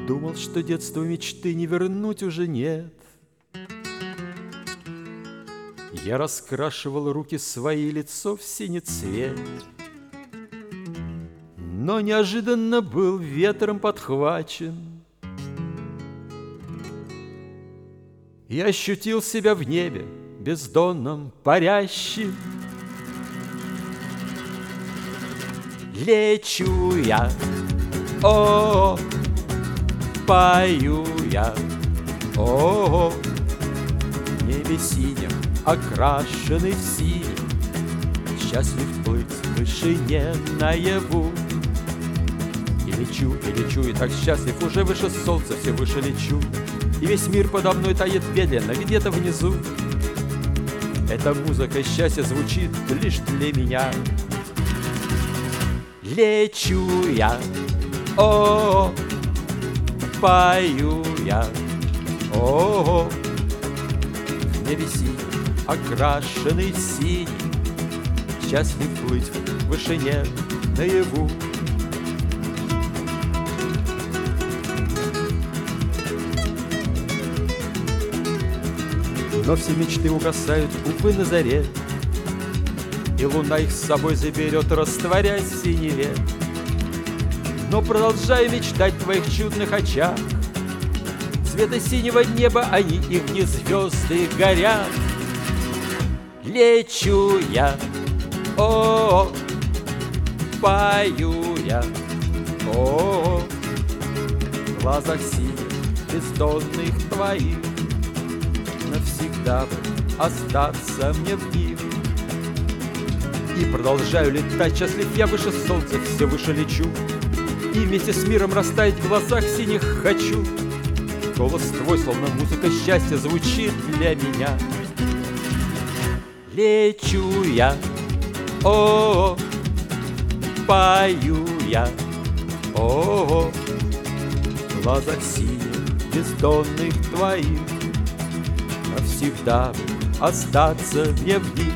Думал, что детство мечты не вернуть уже нет. Я раскрашивал руки свои, лицо в синий цвет, но неожиданно был ветром подхвачен и ощутил себя в небе бездонном парящим. Лечу я, о, пою я, о, в небе синем, окрашенный в синий, счастлив плыть в вышине наяву. И лечу, и так счастлив, уже выше солнца, все выше лечу, и весь мир подо мной тает медленно, где-то внизу. Эта музыка счастья звучит лишь для меня. Лечу я, о, пою я, о, в небе синий, окрашенный в синий, счастлив плыть в вышине наяву. Но все мечты угасают, увы, на заре, и луна их с собой заберет, растворяясь в синеве. Но продолжаю мечтать в твоих чудных очах, цвета синего неба они, и в них звезды горят. Лечу я, о, пою я, о, в глазах синих, бездонных твоих, навсегда бы остаться мне в них. И продолжаю летать, счастлив я выше солнца, все выше лечу, и вместе с миром растаять в глазах синих хочу. Голос твой, словно музыка счастья, звучит для меня. Лечу я, о, пою я, о, в глазах синих, бездонных твоих, навсегда бы остаться мне в них.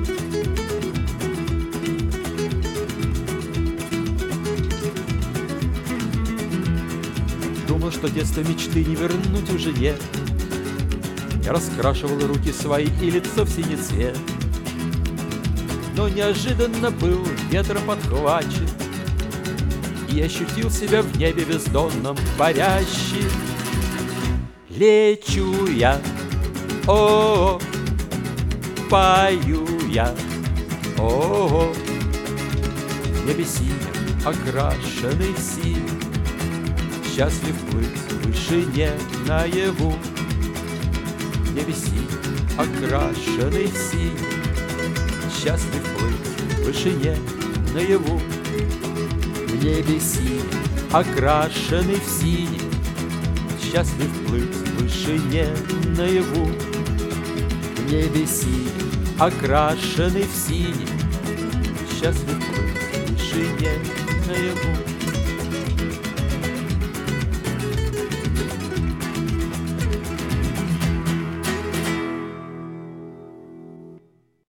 Думал, что детство мечты не вернуть уже нет. Я раскрашивал руки свои и лицо в синий цвет, но неожиданно был ветром подхвачен и ощутил себя в небе бездонном парящим. Лечу я, о, пою я, о, в небе синем, окрашенный в синий, счастлив плыть в вышине наяву. В небе синем, окрашенный в синий, счастлив плыть в вышине наяву. В небе синем, окрашенный в синий, счастлив плыть в вышине наяву. В небе синем, окрашенный в синий, счастлив плыть в вышине наяву.